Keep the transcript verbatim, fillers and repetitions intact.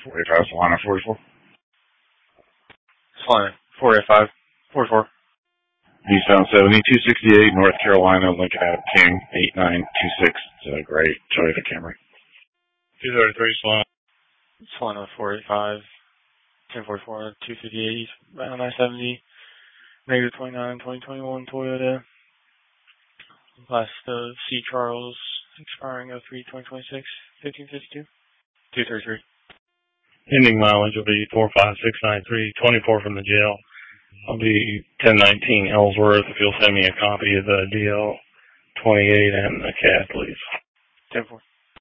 forty-five, Solana forty-four. Solana forty-five, forty-four. Eastbound seventy, two sixty-eight, North Carolina, Lincoln Ave, King, eight nine two six. It's a great Toyota Camry. two thirty-three, Solana. Solana forty-five, ten forty-four, two fifty-eight, Eastbound I seventy, negative twenty-nine, twenty twenty-one Toyota. Last of C. Charles, expiring oh three twenty twenty-six, fifteen fifty-two, two thirty-three. Ending mileage will be four five six nine three, twenty-four from the jail. I'll be ten nineteen Ellsworth if you'll send me a copy of the D L twenty-eight and the C A D, please. ten four.